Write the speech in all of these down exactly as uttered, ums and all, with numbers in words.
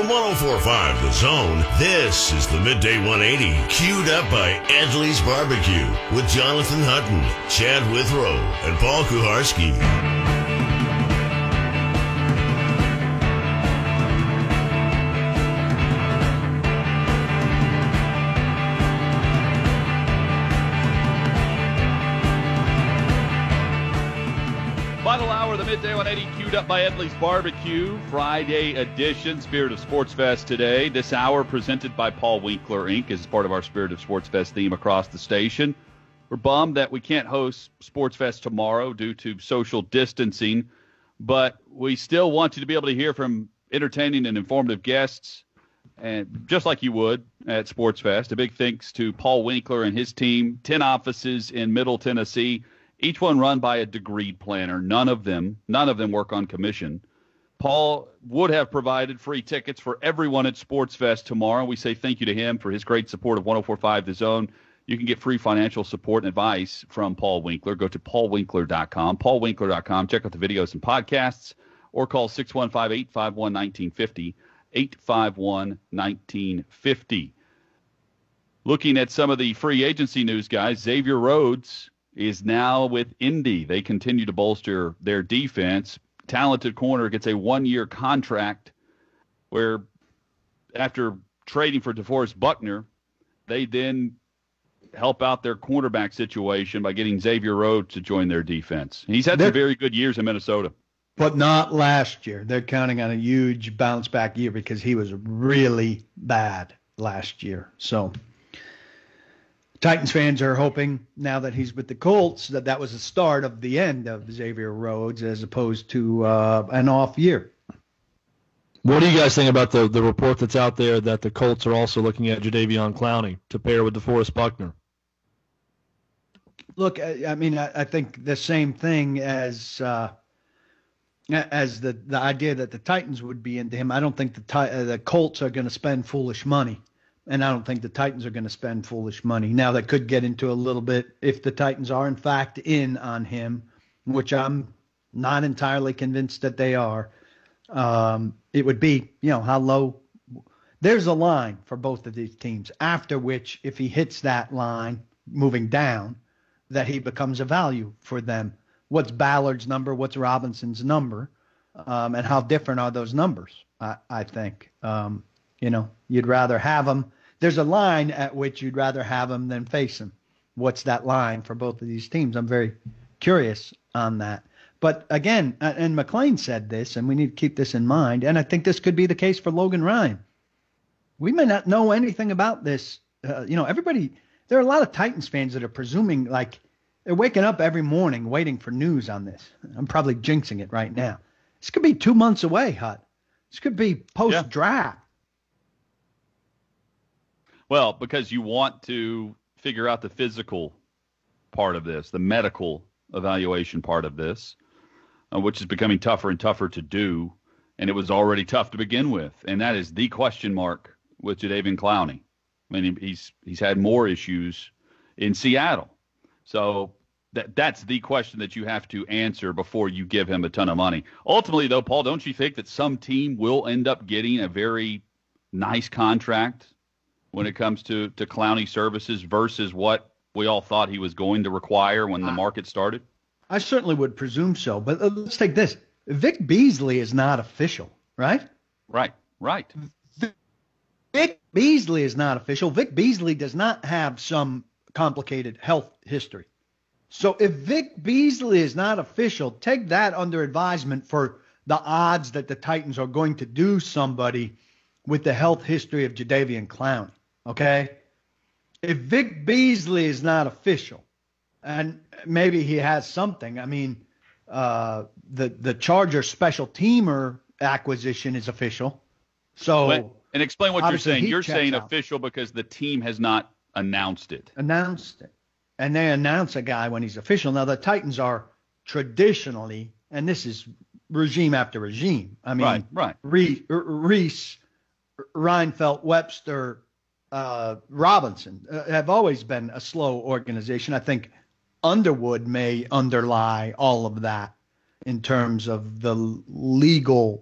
From one oh four point five The Zone, this is the Midday one eighty, queued up by Edley's Barbecue with Jonathan Hutton, Chad Withrow, and Paul Kuharski. Final hour of the Midday one eighty, queued up by Edley's Barbecue, Friday edition, Spirit of Sports Fest today. This hour presented by Paul Winkler, Incorporated, as part of our Spirit of Sports Fest theme across the station. We're bummed that we can't host Sports Fest tomorrow due to social distancing, but we still want you to be able to hear from entertaining and informative guests, and just like you would at Sports Fest. A big thanks to Paul Winkler and his team, ten offices in Middle Tennessee, each one run by a degreed planner. None of them, none of them work on commission. Paul would have provided free tickets for everyone at Sports Fest tomorrow. We say thank you to him for his great support of one oh four point five The Zone. You can get free financial support and advice from Paul Winkler. Go to paul winkler dot com, paul winkler dot com. Check out the videos and podcasts, or call six one five, eight five one, one nine five zero, eight five one, one nine five zero. Looking at some of the free agency news, guys, Xavier Rhodes is now with Indy. They continue to bolster their defense. Talented corner gets a one-year contract where after trading for DeForest Buckner, they then help out their cornerback situation by getting Xavier Rhodes to join their defense. He's had They're, some very good years in Minnesota. But not last year. They're counting on a huge bounce-back year because he was really bad last year. So Titans fans are hoping now that he's with the Colts that that was the start of the end of Xavier Rhodes as opposed to uh, an off year. What do you guys think about the, the report that's out there that the Colts are also looking at Jadeveon Clowney to pair with DeForest Buckner? Look, I, I mean, I, I think the same thing as uh, as the, the idea that the Titans would be into him. I don't think the uh, the Colts are going to spend foolish money. And I don't think the Titans are going to spend foolish money. Now, that could get into a little bit if the Titans are, in fact, in on him, which I'm not entirely convinced that they are. Um, it would be, you know, how low. There's a line for both of these teams, after which, if he hits that line moving down, that he becomes a value for them. What's Ballard's number? What's Robinson's number? Um, and how different are those numbers, I, I think. Um You know, you'd rather have them. There's a line at which you'd rather have them than face them. What's that line for both of these teams? I'm very curious on that. But again, and McClain said this, and we need to keep this in mind, and I think this could be the case for Logan Ryan. We may not know anything about this. Uh, you know, everybody, there are a lot of Titans fans that are presuming, like, they're waking up every morning waiting for news on this. I'm probably jinxing it right now. This could be two months away, Hut. This could be post-draft. Yeah. Well, because you want to figure out the physical part of this, the medical evaluation part of this, uh, which is becoming tougher and tougher to do, and it was already tough to begin with. And that is the question mark with Jadeveon Clowney. I mean, he's he's had more issues in Seattle. So that that's the question that you have to answer before you give him a ton of money. Ultimately, though, Paul, don't you think that some team will end up getting a very nice contract when it comes to, to Clowney services versus what we all thought he was going to require when the market started? I certainly would presume so. But let's take this. Vic Beasley is not official, right? Right, right. Vic Beasley is not official. Vic Beasley does not have some complicated health history. So if Vic Beasley is not official, take that under advisement for the odds that the Titans are going to do somebody with the health history of Jadeveon Clowney. Okay, if Vic Beasley is not official, and maybe he has something, I mean, uh, the the Chargers special teamer acquisition is official. So, Wait, and explain what you're saying. You're saying out. official because the team has not announced it. Announced it, and they announce a guy when he's official. Now the Titans are traditionally, and this is regime after regime. I mean, right, right. Reese, Reese Reinfeldt, Webster, uh, Robinson uh, have always been a slow organization. I think Underwood may underlie all of that in terms of the legal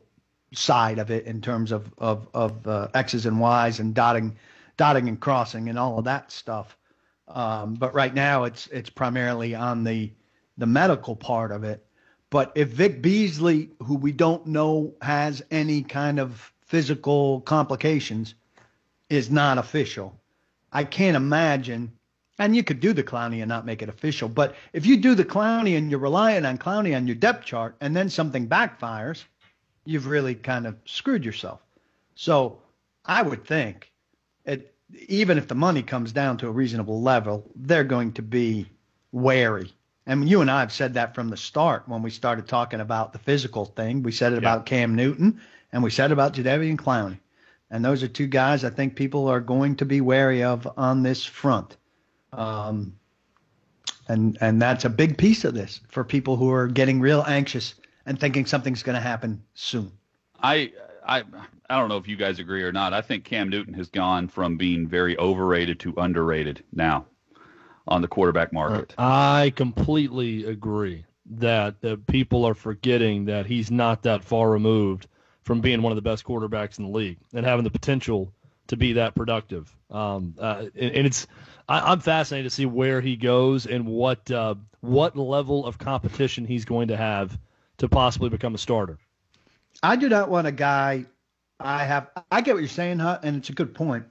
side of it in terms of of of uh, X's and Y's and dotting, dotting and crossing and all of that stuff. Um, but right now it's it's primarily on the the medical part of it. But if Vic Beasley, who we don't know has any kind of physical complications, is not official, I can't imagine. And you could do the Clowney and not make it official. But if you do the Clowney and you're relying on Clowney on your depth chart and then something backfires, you've really kind of screwed yourself. So I would think, it, even if the money comes down to a reasonable level, they're going to be wary. And you and I have said that from the start when we started talking about the physical thing. We said it yeah. about Cam Newton, and we said about Jadeveon Clowney. And those are two guys I think people are going to be wary of on this front. Um, and and that's a big piece of this for people who are getting real anxious and thinking something's going to happen soon. I I I don't know if you guys agree or not. I think Cam Newton has gone from being very overrated to underrated now on the quarterback market. I completely agree that, that people are forgetting that he's not that far removed from being one of the best quarterbacks in the league and having the potential to be that productive. Um, uh, and, and it's I, I'm fascinated to see where he goes and what uh, what level of competition he's going to have to possibly become a starter. I do not want a guy I have – I get what you're saying, Hut, and it's a good point.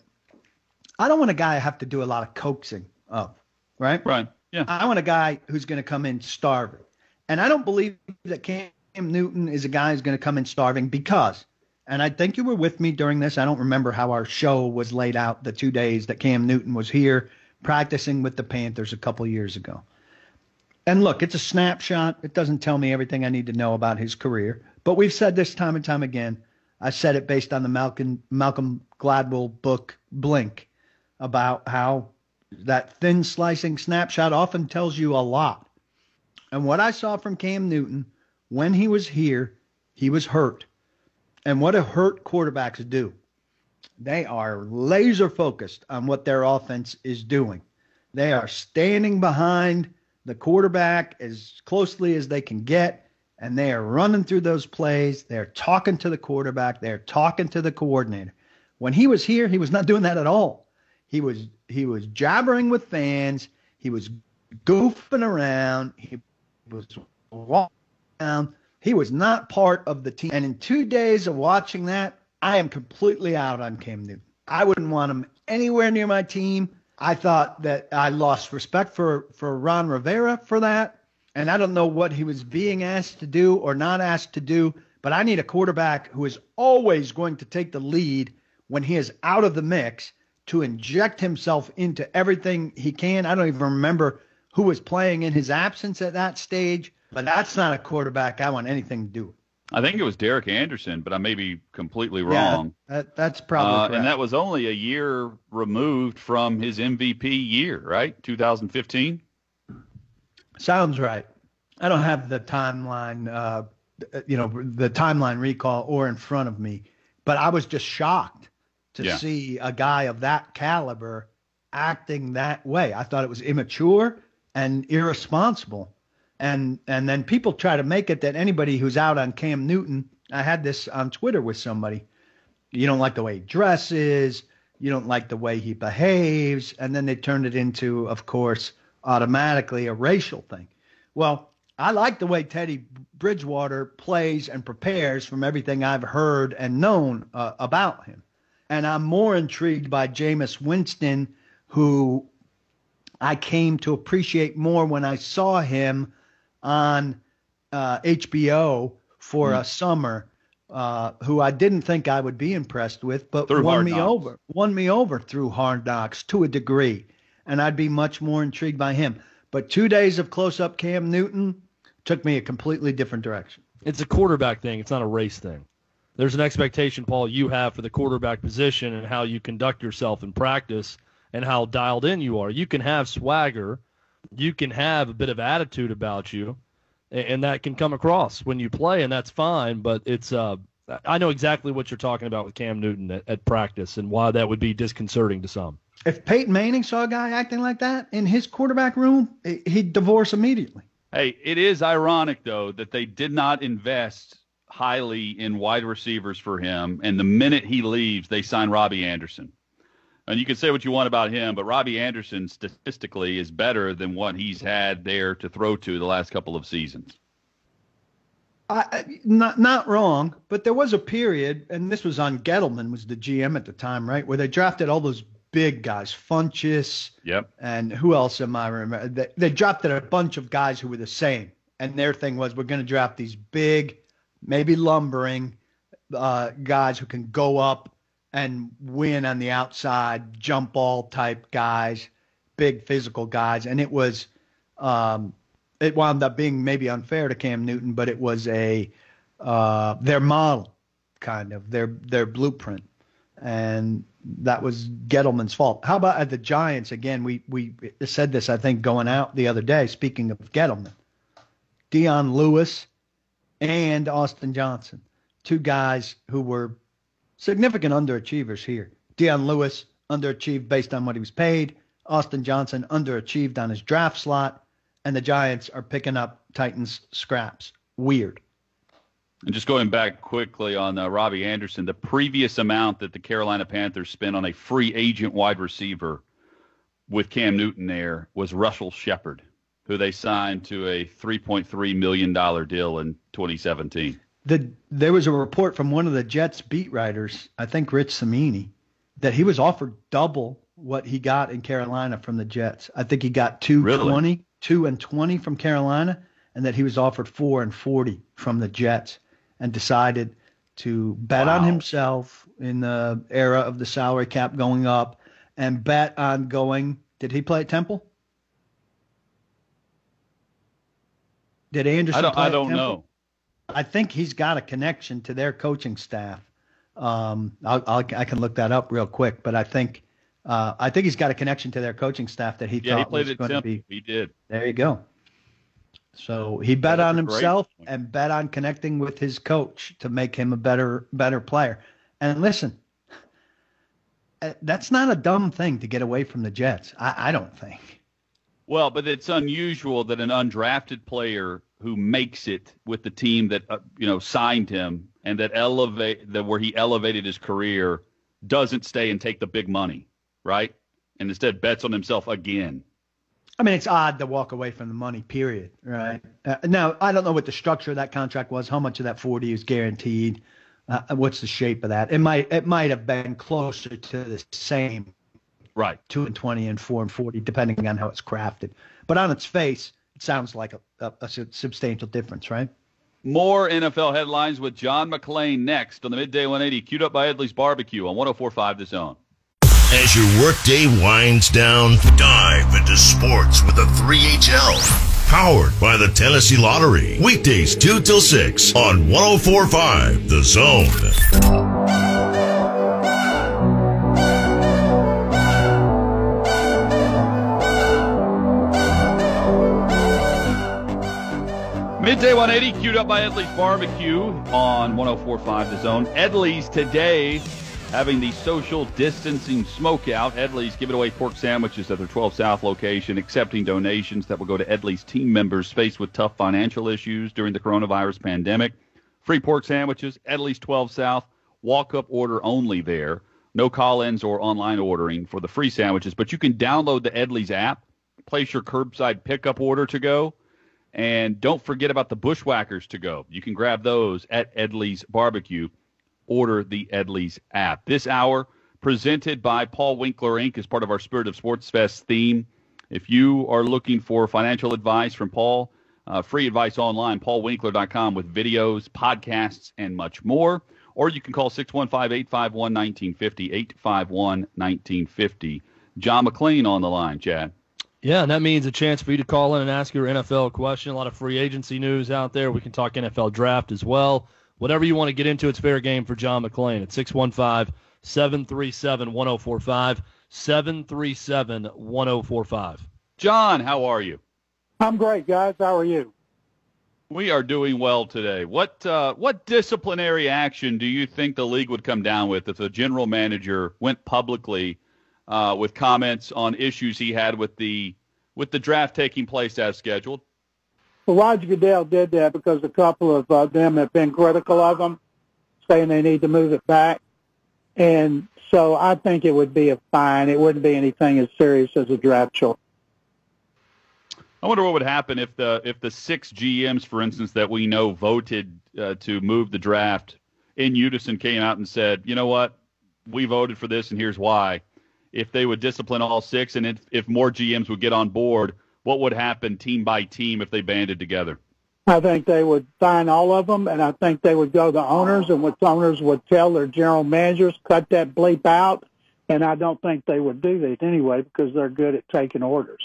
I don't want a guy I have to do a lot of coaxing of, right? Right, yeah. I want a guy who's going to come in starving. And I don't believe that Cam Newton is a guy who's going to come in starving because – and I think you were with me during this. I don't remember how our show was laid out the two days that Cam Newton was here practicing with the Panthers a couple years ago. And look, it's a snapshot. It doesn't tell me everything I need to know about his career. But we've said this time and time again. I said it based on the Malcolm, Malcolm Gladwell book, Blink, about how that thin slicing snapshot often tells you a lot. And what I saw from Cam Newton when he was here, he was hurt. And what do hurt quarterbacks do? They are laser focused on what their offense is doing. They are standing behind the quarterback as closely as they can get, and they are running through those plays. They're talking to the quarterback. They're talking to the coordinator. When he was here, he was not doing that at all. He was he was jabbering with fans. He was goofing around. He was walking around. He was not part of the team. And in two days of watching that, I am completely out on Cam Newton. I wouldn't want him anywhere near my team. I thought that I lost respect for, for Ron Rivera for that. And I don't know what he was being asked to do or not asked to do, but I need a quarterback who is always going to take the lead when he is out of the mix to inject himself into everything he can. I don't even remember who was playing in his absence at that stage. But that's not a quarterback I want anything to do with. I think it was Derek Anderson, but I may be completely wrong. Yeah, that, that's probably uh, correct. And that was only a year removed from his M V P year, right? two thousand fifteen? Sounds right. I don't have the timeline, uh, you know, the timeline recall or in front of me, but I was just shocked to yeah. see a guy of that caliber acting that way. I thought it was immature and irresponsible. And and then people try to make it that anybody who's out on Cam Newton, I had this on Twitter with somebody, you don't like the way he dresses, you don't like the way he behaves, and then they turned it into, of course, automatically a racial thing. Well, I like the way Teddy Bridgewater plays and prepares from everything I've heard and known uh, about him. And I'm more intrigued by Jameis Winston, who I came to appreciate more when I saw him on uh, H B O for mm. a summer, uh, who I didn't think I would be impressed with, but through won me knocks. over, won me over through Hard Knocks to a degree, and I'd be much more intrigued by him. But two days of close-up Cam Newton took me a completely different direction. It's a quarterback thing. It's not a race thing. There's an expectation, Paul, you have for the quarterback position and how you conduct yourself in practice and how dialed in you are. You can have swagger. You can have a bit of attitude about you, and that can come across when you play, and that's fine. But it's uh, I know exactly what you're talking about with Cam Newton at, at practice and why that would be disconcerting to some. If Peyton Manning saw a guy acting like that in his quarterback room, he'd divorce immediately. Hey, it is ironic, though, that they did not invest highly in wide receivers for him, and the minute he leaves, they sign Robbie Anderson. And you can say what you want about him, but Robbie Anderson statistically is better than what he's had there to throw to the last couple of seasons. I, not not wrong, but there was a period, and this was on Gettleman, was the G M at the time, right, where they drafted all those big guys, Funchess, yep, and who else am I remember? They, they drafted a bunch of guys who were the same, and their thing was, we're going to draft these big, maybe lumbering uh, guys who can go up and win on the outside, jump ball type guys, big physical guys, and it was um, it wound up being maybe unfair to Cam Newton, but it was a uh, their model, kind of their their blueprint, and that was Gettleman's fault. How about at the Giants again? We we said this, I think, going out the other day. Speaking of Gettleman, Dion Lewis and Austin Johnson, two guys who were significant underachievers here. Dion Lewis underachieved based on what he was paid. Austin Johnson underachieved on his draft slot. And the Giants are picking up Titans scraps. Weird. And just going back quickly on uh, Robbie Anderson, the previous amount that the Carolina Panthers spent on a free agent wide receiver with Cam Newton there was Russell Shepard, who they signed to a three point three million dollars deal in twenty seventeen. The, there was a report from one of the Jets beat writers, I think Rich Samini, that he was offered double what he got in Carolina from the Jets. I think he got two twenty, really? two and twenty from Carolina, and that he was offered four and forty from the Jets, and decided to bet wow. on himself in the era of the salary cap going up, and bet on going. Did he play at Temple? Did Anderson I don't, play I don't at Temple? know. I think he's got a connection to their coaching staff. Um, I'll, I'll, I can look that up real quick, but I think uh, I think he's got a connection to their coaching staff that he yeah, thought he played was at going Temple. to be. He did. There you go. So he bet That's on himself point. and bet on connecting with his coach to make him a better better player. And listen, that's not a dumb thing to get away from the Jets. I, I don't think. Well, but it's unusual that an undrafted player who makes it with the team that uh, you know signed him and that elevate that where he elevated his career doesn't stay and take the big money, right? And instead bets on himself again. I mean, it's odd to walk away from the money, period, right? Uh, now, I don't know what the structure of that contract was, how much of that forty is guaranteed, uh, what's the shape of that. It might it might have been closer to the same, right? two and twenty and four and forty, depending on how it's crafted. But on its face, it sounds like a, a, a substantial difference, right? More N F L headlines with John McClain next on the Midday one eighty, queued up by Edley's Barbecue on one oh four point five The Zone. As your workday winds down, dive into sports with the three H L. Powered by the Tennessee Lottery. Weekdays two till six on one oh four point five The Zone. Midday one eighty, queued up by Edley's Barbecue on one oh four point five The Zone. Edley's today having the social distancing smokeout. Edley's giving away pork sandwiches at their twelve South location, accepting donations that will go to Edley's team members faced with tough financial issues during the coronavirus pandemic. Free pork sandwiches, Edley's twelve South, walk-up order only there. No call-ins or online ordering for the free sandwiches, but you can download the Edley's app, place your curbside pickup order to go. And don't forget about the Bushwhackers to go. You can grab those at Edley's Barbecue. Order the Edley's app. This hour presented by Paul Winkler Incorporated as part of our Spirit of Sports Fest theme. If you are looking for financial advice from Paul, uh, free advice online, paul winkler dot com with videos, podcasts, and much more. Or you can call six one five, eight five one, one nine five zero, eight five one, one nine five zero. John McClain on the line, Chad. Yeah, and that means a chance for you to call in and ask your N F L question. A lot of free agency news out there. We can talk N F L draft as well. Whatever you want to get into, it's fair game for John McClain at six one five, seven three seven, one oh four five, seven three seven, one oh four five. John, how are you? I'm great, guys. How are you? We are doing well today. What uh, what disciplinary action do you think the league would come down with if the general manager went publicly uh, with comments on issues he had with the with the draft taking place as scheduled? Well, Roger Goodell did that because a couple of uh, them have been critical of him, saying they need to move it back. And so I think it would be a fine. It wouldn't be anything as serious as a draft choice. I wonder what would happen if the if the six G Ms, for instance, that we know voted uh, to move the draft in unison came out and said, you know what, we voted for this and here's why. If they would discipline all six and if, if more G Ms would get on board, what would happen team by team if they banded together? I think they would fine all of them, and I think they would go to the owners, and what the owners would tell their general managers, cut that bleep out, and I don't think they would do that anyway because they're good at taking orders.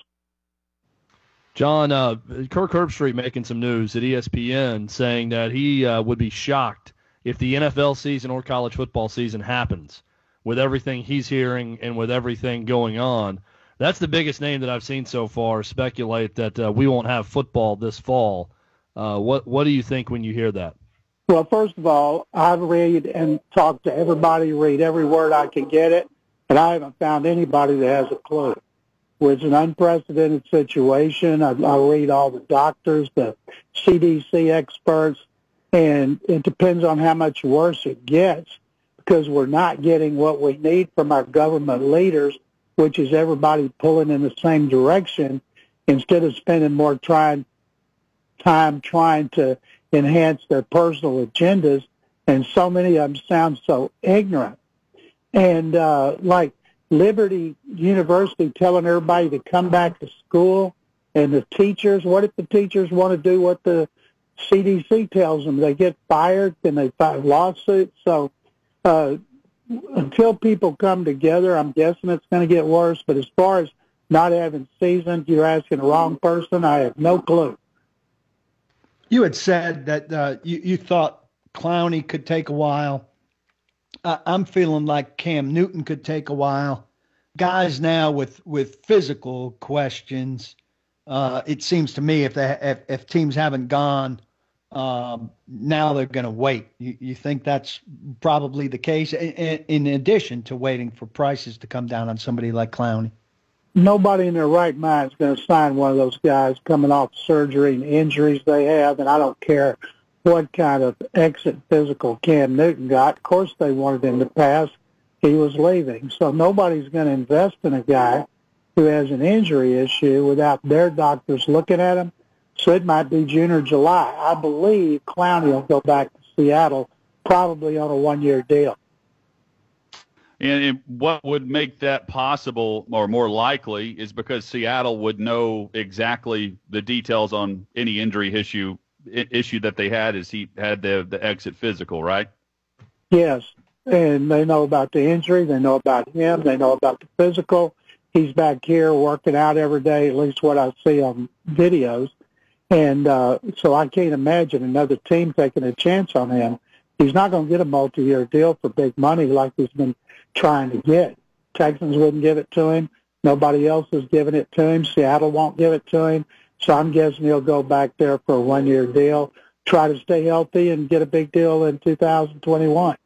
John, uh, Kirk Herbstreit making some news at E S P N saying that he uh, would be shocked if the N F L season or college football season happens with everything he's hearing and with everything going on. That's the biggest name that I've seen so far speculate that uh, we won't have football this fall. Uh, what what do you think when you hear that? Well, first of all, I've read and talked to everybody, read every word I can get it, and I haven't found anybody that has a clue. It's an unprecedented situation. I, I read all the doctors, the C D C experts, and it depends on how much worse it gets because we're not getting what we need from our government leaders, which is everybody pulling in the same direction instead of spending more trying, time trying to enhance their personal agendas. And so many of them sound so ignorant. And uh, like Liberty University telling everybody to come back to school, and the teachers, what if the teachers want to do what the C D C tells them? They get fired and they file lawsuits. So uh, until people come together, I'm guessing it's going to get worse. But as far as not having seasons, you're asking the wrong person. I have no clue. You had said that uh, you, you thought Clowney could take a while. Uh, I'm feeling like Cam Newton could take a while. Guys now with, with physical questions, uh, it seems to me if they if, if teams haven't gone, um, now they're going to wait. You, you think that's probably the case, in, in addition to waiting for prices to come down on somebody like Clowney? Nobody in their right mind is going to sign one of those guys coming off surgery and injuries they have, and I don't care what kind of exit physical Cam Newton got. Of course they wanted him to pass. He was leaving. So nobody's going to invest in a guy who has an injury issue without their doctors looking at him. So it might be June or July. I believe Clowney will go back to Seattle, probably on a one-year deal. And what would make that possible or more likely is because Seattle would know exactly the details on any injury issue issue that they had as he had the the exit physical, right? Yes, and they know about the injury. They know about him. They know about the physical. He's back here working out every day, at least what I see on videos. And uh, so I can't imagine another team taking a chance on him. He's not going to get a multi-year deal for big money like he's been trying to get. Texans wouldn't give it to him. Nobody else is giving it to him. Seattle won't give it to him. So I'm guessing he'll go back there for a one-year deal, try to stay healthy, and get a big deal in two thousand twenty-one.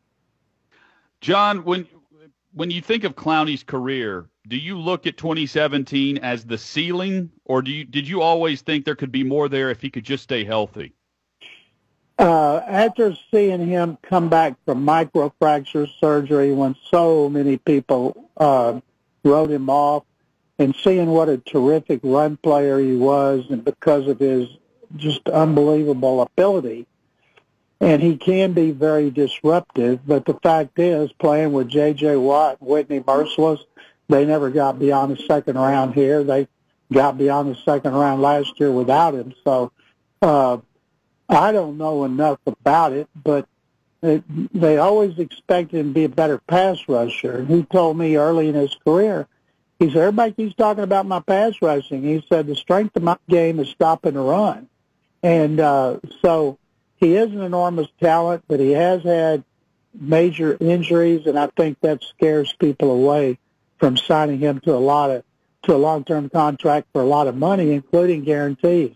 John, when when you think of Clowney's career, do you look at twenty seventeen as the ceiling, or do you did you always think there could be more there if he could just stay healthy? Uh, after seeing him come back from microfracture surgery when so many people uh, wrote him off, and seeing what a terrific run player he was, and because of his just unbelievable ability, and he can be very disruptive, but the fact is, playing with J J. Watt and Whitney Merciless, they never got beyond the second round here. They got beyond the second round last year without him. So uh, I don't know enough about it, but it, they always expected him to be a better pass rusher. And he told me early in his career, he said, everybody keeps talking about my pass rushing. He said, the strength of my game is stopping the run. And uh, so he is an enormous talent, but he has had major injuries, and I think that scares people away from signing him to a lot of to a long-term contract for a lot of money, including guarantees.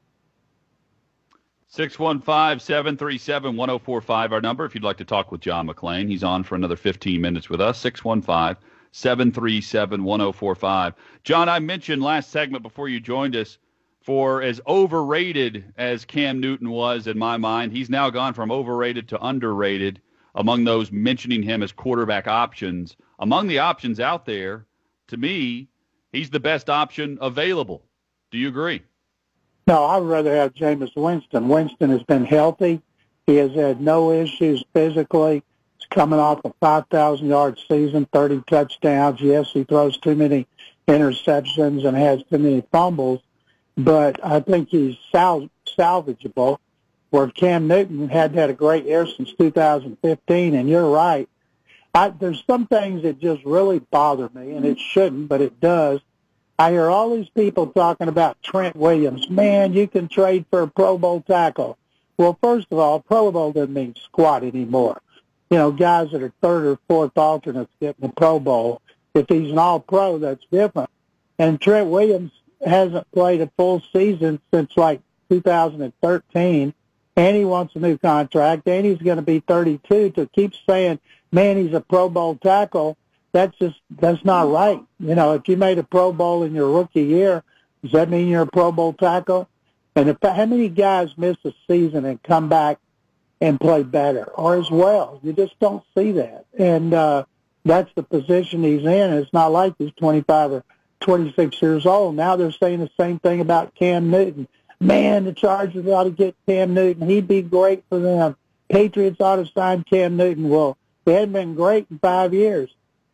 six one five, seven three seven, one oh four five, our number, if you'd like to talk with John McClain. He's on for another fifteen minutes with us, six one five, seven three seven, one oh four five. John, I mentioned last segment before you joined us For as overrated as Cam Newton was in my mind, he's now gone from overrated to underrated among those mentioning him as quarterback options. Among the options out there, to me, he's the best option available. Do you agree? No, I'd rather have Jameis Winston. Winston has been healthy. He has had no issues physically. He's coming off a five thousand yard season, thirty touchdowns. Yes, he throws too many interceptions and has too many fumbles, but I think he's sal- salvageable, where Cam Newton hadn't had a great year since two thousand fifteen, and you're right. I, there's some things that just really bother me, and it shouldn't, but it does. I hear all these people talking about Trent Williams. Man, you can trade for a Pro Bowl tackle. Well, first of all, Pro Bowl doesn't mean squat anymore. You know, guys that are third or fourth alternates getting the Pro Bowl. If he's an all-pro, that's different. And Trent Williams hasn't played a full season since, like, two thousand thirteen, and he wants a new contract, and he's going to be thirty-two. To keep saying, man, he's a Pro Bowl tackle, that's just that's not right. You know, if you made a Pro Bowl in your rookie year, does that mean you're a Pro Bowl tackle? And if, how many guys miss a season and come back and play better or as well? You just don't see that. And uh, that's the position he's in. It's not like he's twenty-five or twenty-six years old. Now they're saying the same thing about Cam Newton. Man, the Chargers ought to get Cam Newton. He'd be great for them. Patriots ought to sign Cam Newton. Well, they hadn't been great in five years.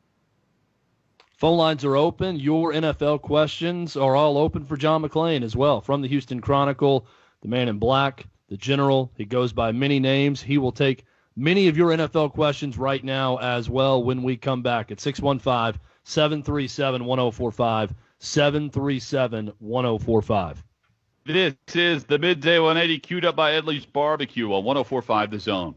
Phone lines are open. Your N F L questions are all open for John McClain as well. From the Houston Chronicle, the man in black, the general. He goes by many names. He will take many of your N F L questions right now as well when we come back at six one five, seven three seven, one oh four five, seven three seven, one oh four five. This is the Midday one eighty, queued up by Edley's Barbecue on one oh four point five The Zone.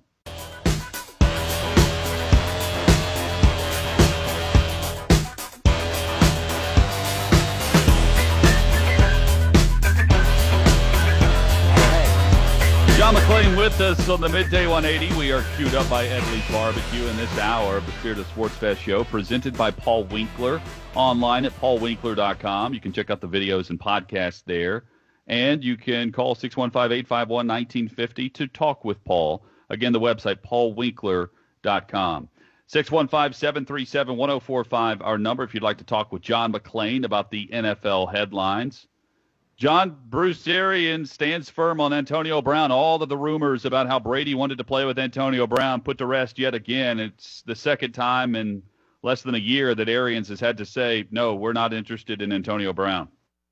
John McClain with us on the Midday one eighty. We are queued up by Edley's Barbecue in this hour of the Spirit of Sports Fest show, presented by Paul Winkler, online at paul winkler dot com. You can check out the videos and podcasts there. And you can call six one five, eight five one, one nine five zero to talk with Paul. Again, the website, paul winkler dot com. six one five, seven three seven, one oh four five, our number if you'd like to talk with John McClain about the N F L headlines. John, Bruce Arians stands firm on Antonio Brown. All of the rumors about how Brady wanted to play with Antonio Brown put to rest yet again. It's the second time in less than a year that Arians has had to say, no, we're not interested in Antonio Brown.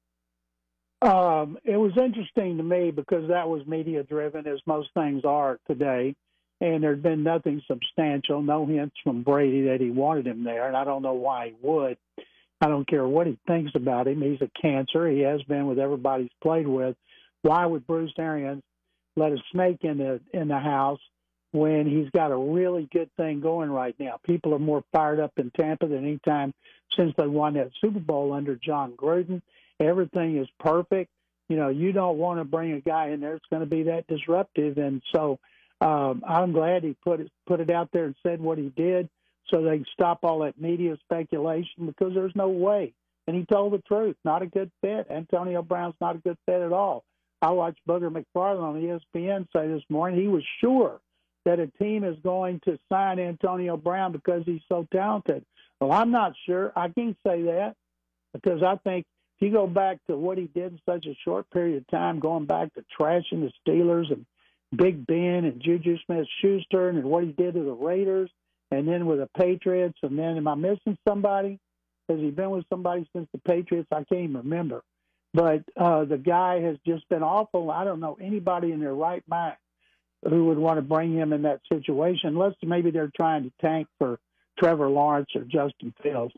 Um, it was interesting to me because that was media-driven, as most things are today, and there'd been nothing substantial, no hints from Brady that he wanted him there, and I don't know why he would. I don't care what he thinks about him. He's a cancer. He has been with everybody he's played with. Why would Bruce Arians let a snake in the in the house when he's got a really good thing going right now? People are more fired up in Tampa than any time since they won that Super Bowl under John Gruden. Everything is perfect. You know, you don't want to bring a guy in there that's going to be that disruptive. And so um, I'm glad he put it, put it out there and said what he did so they can stop all that media speculation, because there's no way. And he told the truth. Not a good fit. Antonio Brown's not a good fit at all. I watched Booger McFarland on E S P N say this morning he was sure that a team is going to sign Antonio Brown because he's so talented. Well, I'm not sure. I can't say that because I think if you go back to what he did in such a short period of time, going back to trashing the Steelers and Big Ben and Juju Smith-Schuster and what he did to the Raiders and then with the Patriots, and then am I missing somebody? Has he been with somebody since the Patriots? I can't even remember. But uh, the guy has just been awful. I don't know anybody in their right mind who would want to bring him in that situation, unless maybe they're trying to tank for Trevor Lawrence or Justin Fields.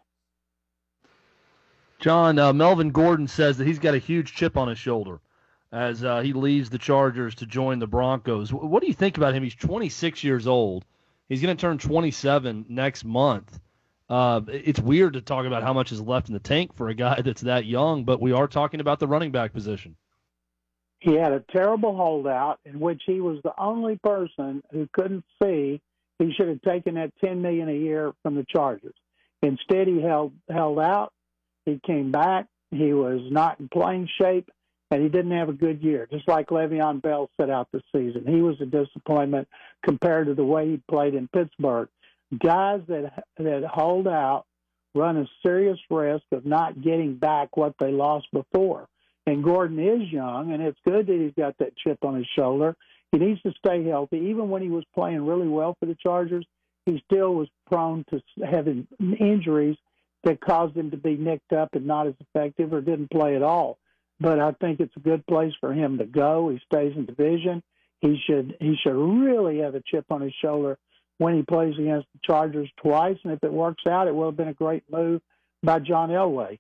John, uh, Melvin Gordon says that he's got a huge chip on his shoulder as uh, he leaves the Chargers to join the Broncos. What do you think about him? He's twenty-six years old. He's going to turn twenty-seven next month. Uh, it's weird to talk about how much is left in the tank for a guy that's that young, but we are talking about the running back position. He had a terrible holdout in which he was the only person who couldn't see he should have taken that ten million dollars a year from the Chargers. Instead, he held held out. He came back. He was not in playing shape. and he didn't have a good year, just like Le'Veon Bell set out the season. He was a disappointment compared to the way he played in Pittsburgh. Guys that that hold out run a serious risk of not getting back what they lost before. And Gordon is young, and it's good that he's got that chip on his shoulder. He needs to stay healthy. Even when he was playing really well for the Chargers, he still was prone to having injuries that caused him to be nicked up and not as effective or didn't play at all. But I think it's a good place for him to go. He stays in division. He should he should really have a chip on his shoulder when he plays against the Chargers twice. And if it works out, it will have been a great move by John Elway.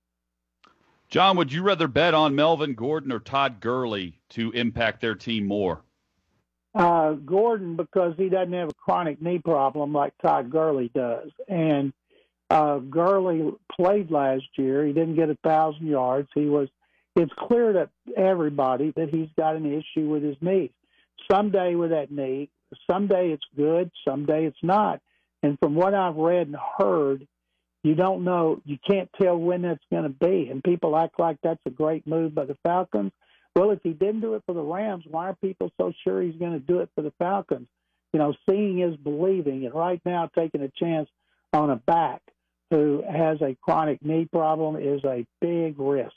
John, would you rather bet on Melvin Gordon or Todd Gurley to impact their team more? Uh, Gordon, because he doesn't have a chronic knee problem like Todd Gurley does. And uh, Gurley played last year. He didn't get a thousand yards. He was. It's clear to everybody that he's got an issue with his knee. Someday with that knee, someday it's good, someday it's not. And from what I've read and heard, you don't know, you can't tell when that's going to be. And people act like that's a great move by the Falcons. Well, if he didn't do it for the Rams, why are people so sure he's going to do it for the Falcons? You know, seeing is believing. And right now, taking a chance on a back who has a chronic knee problem is a big risk.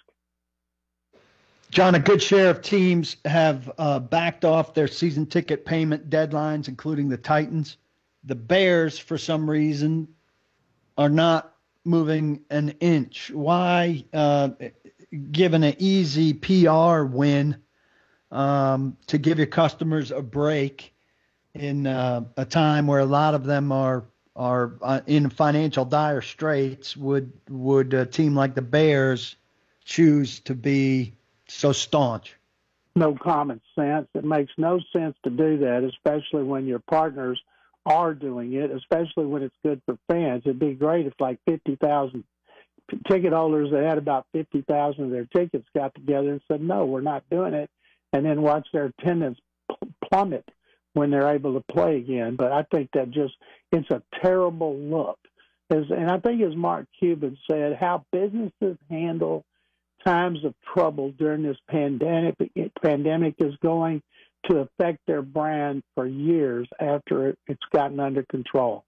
John, a good share of teams have uh, backed off their season ticket payment deadlines, including the Titans. The Bears, for some reason, are not moving an inch. Why, uh, given an easy P R win, um, to give your customers a break in uh, a time where a lot of them are are uh, in financial dire straits, would would a team like the Bears choose to be so staunch? No common sense. It makes no sense to do that, especially when your partners are doing it, especially when it's good for fans. It'd be great if like fifty thousand ticket holders that had about fifty thousand of their tickets got together and said, no, we're not doing it, and then watch their attendance plummet when they're able to play again. But I think that just, it's a terrible look. As, and I think as Mark Cuban said, how businesses handle times of trouble during this pandemic pandemic is going to affect their brand for years after it's gotten under control.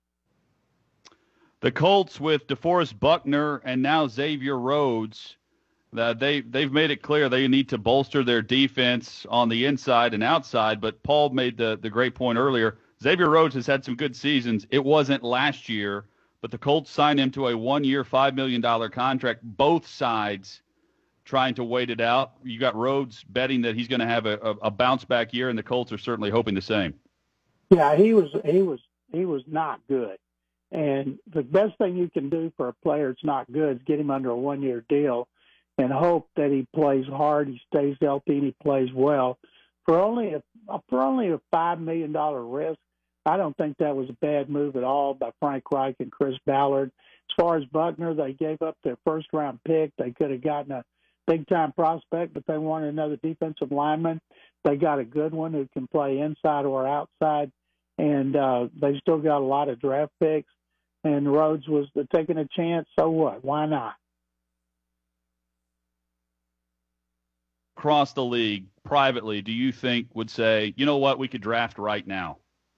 The Colts with DeForest Buckner and now Xavier Rhodes, uh, they, they've made it clear they need to bolster their defense on the inside and outside, but Paul made the, the great point earlier. Xavier Rhodes has had some good seasons. It wasn't last year, but the Colts signed him to a one-year, five million dollars contract, both sides trying to wait it out. You got Rhodes betting that he's going to have a, a, a bounce-back year, and the Colts are certainly hoping the same. Yeah, he was he was he was not good. And the best thing you can do for a player that's not good is get him under a one-year deal and hope that he plays hard, he stays healthy, and he plays well. For only a for only a five million dollars risk, I don't think that was a bad move at all by Frank Reich and Chris Ballard. As far as Buckner, they gave up their first-round pick. They could have gotten a big-time prospect, but they wanted another defensive lineman. They got a good one who can play inside or outside, and uh, they still got a lot of draft picks. And Rhodes was taking a chance, so what? Why not? Across the league, privately, do you think would say, you know what, we could draft right now?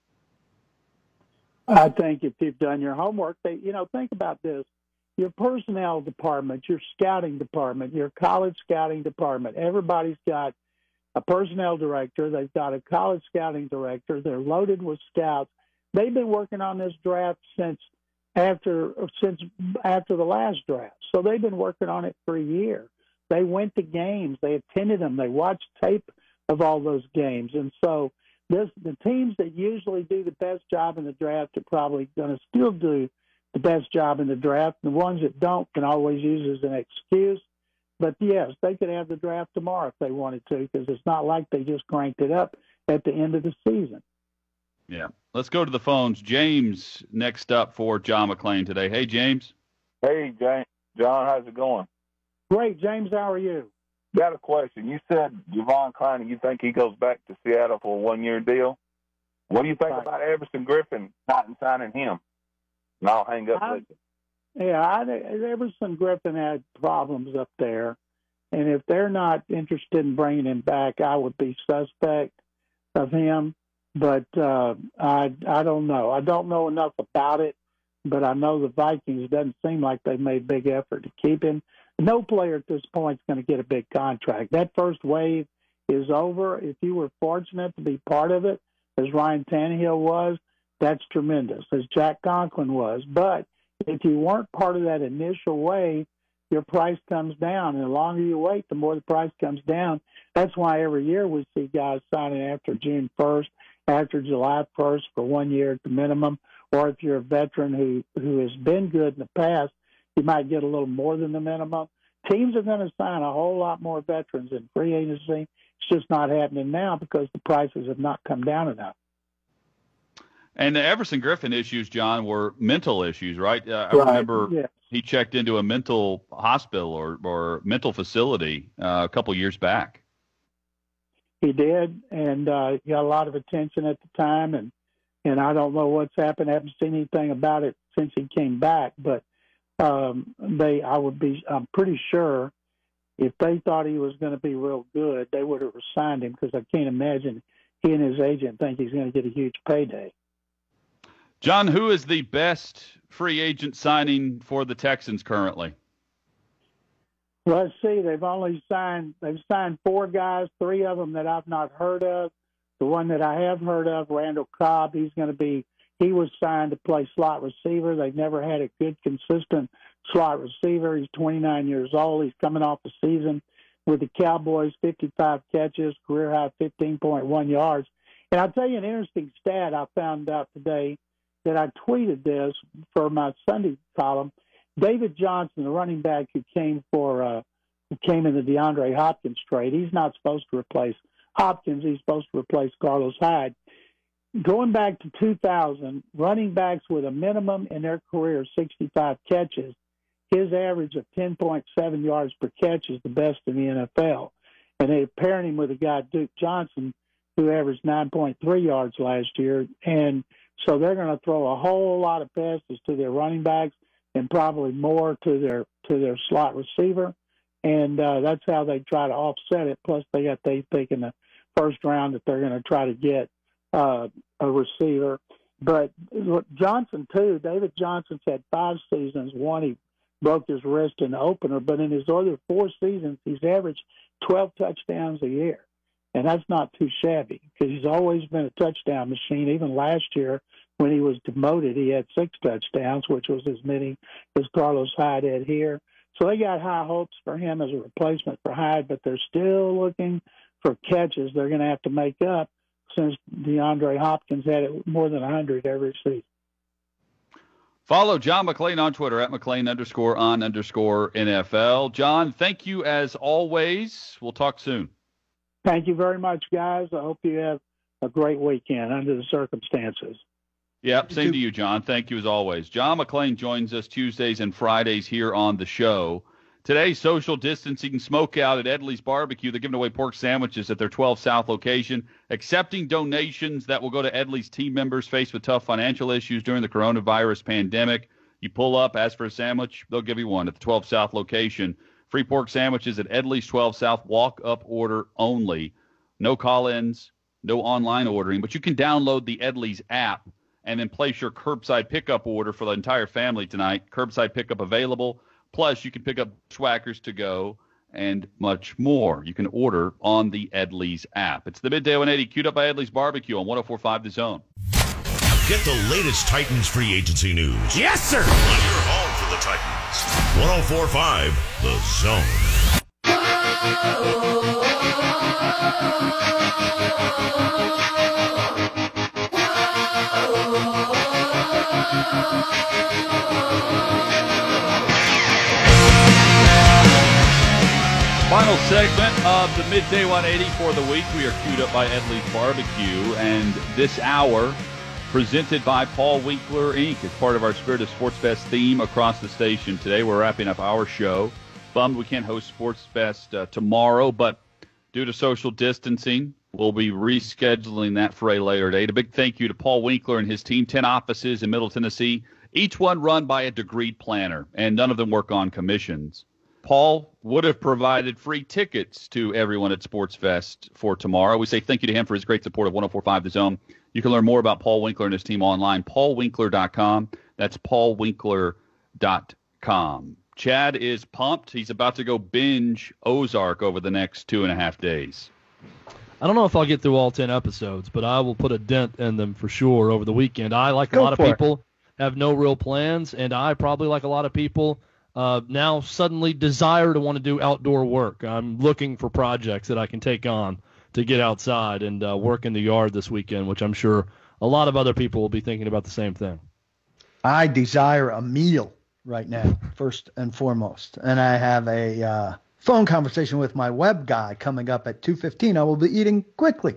I think if you've done your homework, they, you know, think about this. Your personnel department, your scouting department, your college scouting department, everybody's got a personnel director. They've got a college scouting director. They're loaded with scouts. They've been working on this draft since after since after the last draft. So they've been working on it for a year. They went to games. They attended them. They watched tape of all those games. And so this the teams that usually do the best job in the draft are probably going to still do the best job in the draft. The ones that don't can always use as an excuse. But, yes, they could have the draft tomorrow if they wanted to, because it's not like they just cranked it up at the end of the season. Yeah. Let's go to the phones. James next up for John McClain today. Hey, James. Hey, James. John, how's it going? Great. James, how are you? Got a question. You said Javon Clowney, you think he goes back to Seattle for a one-year deal? What do you think right. about Everson Griffin not signing him? And I'll hang up I, with you. Yeah, I, Everson Griffin had problems up there, And if they're not interested in bringing him back, I would be suspect of him. But uh, I I don't know. I don't know enough about it, but I know the Vikings, it doesn't seem like they made a big effort to keep him. No player at this point is going to get a big contract. That first wave is over. If you were fortunate to be part of it, as Ryan Tannehill was, that's tremendous, as Jack Conklin was. But if you weren't part of that initial wave, your price comes down. And the longer you wait, the more the price comes down. That's why every year we see guys signing after June first, after July first for one year at the minimum. Or if you're a veteran who, who has been good in the past, you might get a little more than the minimum. Teams are going to sign a whole lot more veterans in free agency. It's just not happening now because the prices have not come down enough. And the Everson Griffin issues, John, were mental issues, right? Uh, I right. remember yes. he checked into a mental hospital or, or mental facility uh, a couple years back. He did, and uh, he got a lot of attention at the time, and, and I don't know what's happened. I haven't seen anything about it since he came back, but um, they, I would be, I'm pretty sure if they thought he was going to be real good, they would have signed him because I can't imagine he and his agent think he's going to get a huge payday. John, who is the best free agent signing for the Texans currently? Let's see. They've only signed, they've signed four guys, three of them that I've not heard of. The one that I have heard of, Randall Cobb, he's going to be, he was signed to play slot receiver. They've never had a good, consistent slot receiver. He's twenty-nine years old. He's coming off the season with the Cowboys, fifty-five catches, career high fifteen point one yards. And I'll tell you an interesting stat I found out today that I tweeted this for my Sunday column. David Johnson, the running back who came for uh, who came in the DeAndre Hopkins trade, he's not supposed to replace Hopkins. He's supposed to replace Carlos Hyde. Going back to two thousand, running backs with a minimum in their career of sixty-five catches, his average of ten point seven yards per catch is the best in the N F L. And they paired him with a guy, Duke Johnson, who averaged nine point three yards last year. And so they're going to throw a whole lot of passes to their running backs and probably more to their to their slot receiver. And uh, that's how they try to offset it. Plus, they got, they think in the first round that they're going to try to get uh, a receiver. But Johnson, too, David Johnson's had five seasons. One, he broke his wrist in the opener, but in his other four seasons, he's averaged twelve touchdowns a year. And that's not too shabby because he's always been a touchdown machine. Even last year when he was demoted, he had six touchdowns, which was as many as Carlos Hyde had here. So they got high hopes for him as a replacement for Hyde, but they're still looking for catches they're going to have to make up since DeAndre Hopkins had it more than one hundred every season. Follow John McClain on Twitter at McClain underscore on underscore N F L. John, thank you as always. We'll talk soon. Thank you very much, guys. I hope you have a great weekend under the circumstances. Yep, same to you, John. Thank you as always. John McClain joins us Tuesdays and Fridays here on the show. Today, social distancing smokeout at Edley's Barbecue. They're giving away pork sandwiches at their twelve South location, accepting donations that will go to Edley's team members faced with tough financial issues during the coronavirus pandemic. You pull up, ask for a sandwich, they'll give you one at the twelve South location. Free pork sandwiches at Edley's twelve South, walk-up order only. No call-ins, no online ordering, but you can download the Edley's app and then place your curbside pickup order for the entire family tonight. Curbside pickup available. Plus, you can pick up Schwackers to go and much more. You can order on the Edley's app. It's the Midday one eighty, queued up by Edley's Barbecue on one oh four point five The Zone. Get the latest Titans free agency news. Yes, sir. On your home for the Titans. one oh four point five The Zone. Final segment of the Midday one eighty for the week. We are queued up by Edley's Barbecue, and this hour presented by Paul Winkler, Incorporated. It's part of our Spirit of Sports Fest theme across the station today. We're wrapping up our show. Bummed we can't host Sports Fest uh, tomorrow, but due to social distancing, we'll be rescheduling that for a later date. A big thank you to Paul Winkler and his team, ten offices in Middle Tennessee, each one run by a degreed planner, and none of them work on commissions. Paul would have provided free tickets to everyone at Sports Fest for tomorrow. We say thank you to him for his great support of one oh four point five The Zone. You can learn more about Paul Winkler and his team online, paul winkler dot com. That's paul winkler dot com. Chad is pumped. He's about to go binge Ozark over the next two and a half days. I don't know if I'll get through all ten episodes, but I will put a dent in them for sure over the weekend. I, like a Go lot of for it. people, have no real plans, and I probably, like a lot of people, uh, now suddenly desire to want to do outdoor work. I'm looking for projects that I can take on to get outside and uh, work in the yard this weekend, which I'm sure a lot of other people will be thinking about the same thing. I desire a meal right now, first and foremost, and I have a uh, phone conversation with my web guy coming up at two fifteen. I will be eating quickly.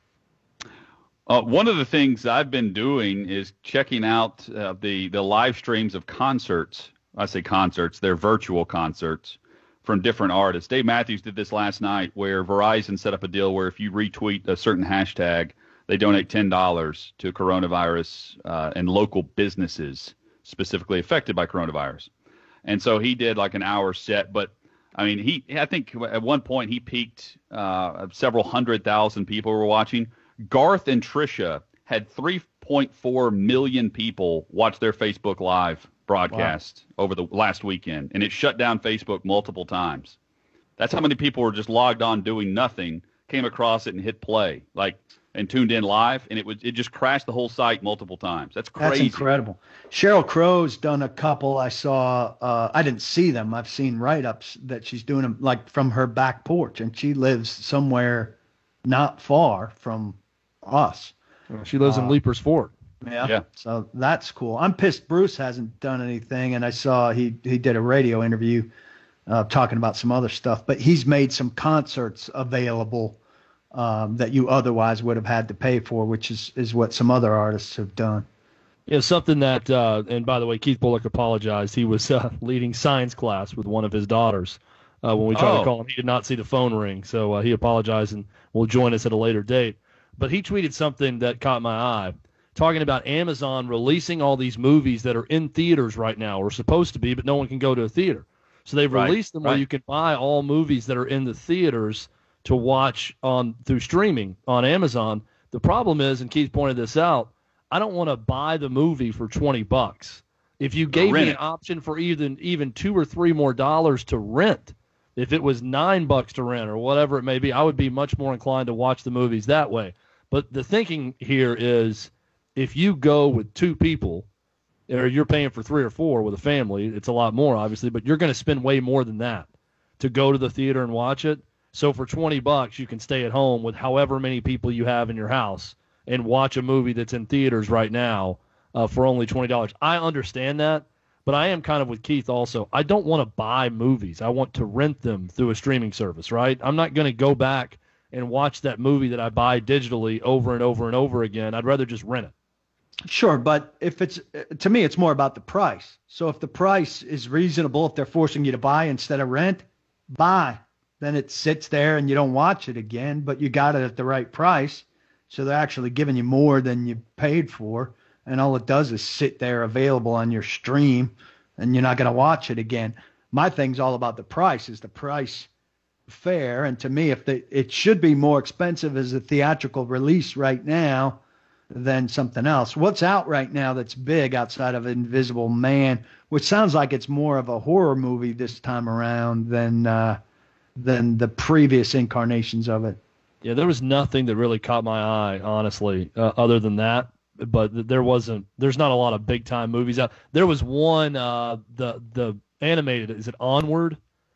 Uh, one of the things I've been doing is checking out uh, the, the live streams of concerts. I say concerts, they're virtual concerts from different artists. Dave Matthews did this last night where Verizon set up a deal where if you retweet a certain hashtag, they donate ten dollars to coronavirus uh, and local businesses specifically affected by coronavirus. And so he did like an hour set, but I mean, he, I think at one point he peaked uh, several hundred thousand people were watching. Garth and Trisha had three point four million people watch their Facebook Live broadcast wow. over the last weekend, and it shut down Facebook multiple times. That's how many people were just logged on doing nothing, came across it and hit play, like, and tuned in live, and it was it just crashed the whole site multiple times. That's crazy. That's incredible. Sheryl Crow's done a couple. I saw. Uh, I didn't see them. I've seen write-ups that she's doing them like from her back porch, and she lives somewhere not far from us. She lives uh, in Leapers Fort. Yeah. yeah. So that's cool. I'm pissed Bruce hasn't done anything, and I saw he he did a radio interview uh, talking about some other stuff, but he's made some concerts available Um, that you otherwise would have had to pay for, which is, is what some other artists have done. Yeah, something that, uh, and by the way, Keith Bullock apologized. He was uh, leading science class with one of his daughters uh, when we tried oh. to call him. He did not see the phone ring, so uh, he apologized and will join us at a later date. But he tweeted something that caught my eye, talking about Amazon releasing all these movies that are in theaters right now, or supposed to be, but no one can go to a theater. So they've right. released them right. where you can buy all movies that are in the theaters to watch on through streaming on Amazon. The problem is, and Keith pointed this out, I don't want to buy the movie for twenty bucks. If you gave me an option for even even two or three more dollars to rent, if it was nine bucks to rent or whatever it may be, I would be much more inclined to watch the movies that way. But the thinking here is, if you go with two people, or you're paying for three or four with a family, it's a lot more obviously, but you're going to spend way more than that to go to the theater and watch it. So for twenty bucks, you can stay at home with however many people you have in your house and watch a movie that's in theaters right now uh, for only twenty dollars. I understand that, but I am kind of with Keith also. I don't want to buy movies. I want to rent them through a streaming service, right? I'm not going to go back and watch that movie that I buy digitally over and over and over again. I'd rather just rent it. Sure, but if it's to me, it's more about the price. So if the price is reasonable, if they're forcing you to buy instead of rent, buy. Then it sits there and you don't watch it again, but you got it at the right price. So they're actually giving you more than you paid for. And all it does is sit there available on your stream and you're not going to watch it again. My thing's all about the price. Is the price fair? And to me, if the, it should be more expensive as a theatrical release right now than something else. What's out right now that's big outside of Invisible Man, which sounds like it's more of a horror movie this time around than uh, than the previous incarnations of it. Yeah, there was nothing that really caught my eye, honestly, uh, other than that. But there wasn't. There's not a lot of big time movies out. There was one, uh, the the animated. Is it Onward?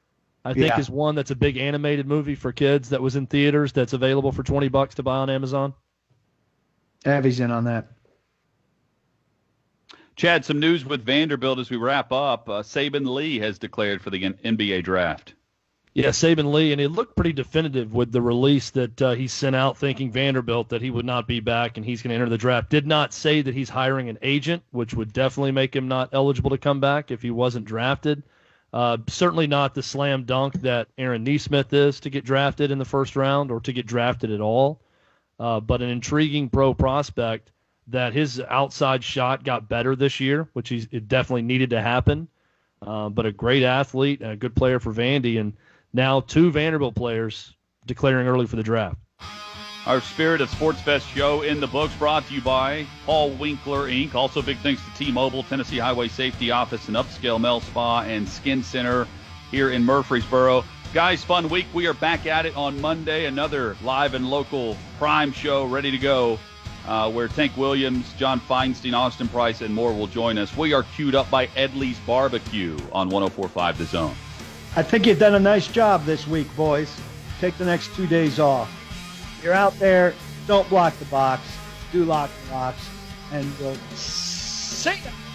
I think Yeah. is one that's a big animated movie for kids that was in theaters that's available for twenty bucks to buy on Amazon. Abby's in on that. Chad, some news with Vanderbilt as we wrap up. Uh, Saban Lee has declared for the N B A draft. Yeah, Saban Lee, and it looked pretty definitive with the release that uh, he sent out thinking Vanderbilt that he would not be back and he's going to enter the draft. Did not say that he's hiring an agent, which would definitely make him not eligible to come back if he wasn't drafted. Uh, certainly not the slam dunk that Aaron Nesmith is to get drafted in the first round or to get drafted at all, uh, but an intriguing pro prospect that his outside shot got better this year, which he's, it definitely needed to happen. uh, but a great athlete and a good player for Vandy. And now two Vanderbilt players declaring early for the draft. Our Spirit of Sports Fest show in the books, brought to you by Paul Winkler, Incorporated. Also, big thanks to T-Mobile, Tennessee Highway Safety Office, and Upscale Mel Spa and Skin Center here in Murfreesboro. Guys, fun week. We are back at it on Monday. Another live and local prime show ready to go, uh, where Tank Williams, John Feinstein, Austin Price, and more will join us. We are queued up by Edley's Barbecue on one oh four point five The Zone. I think you've done a nice job this week, boys. Take the next two days off. You're out there, don't block the box, do lock the box, and we'll see ya.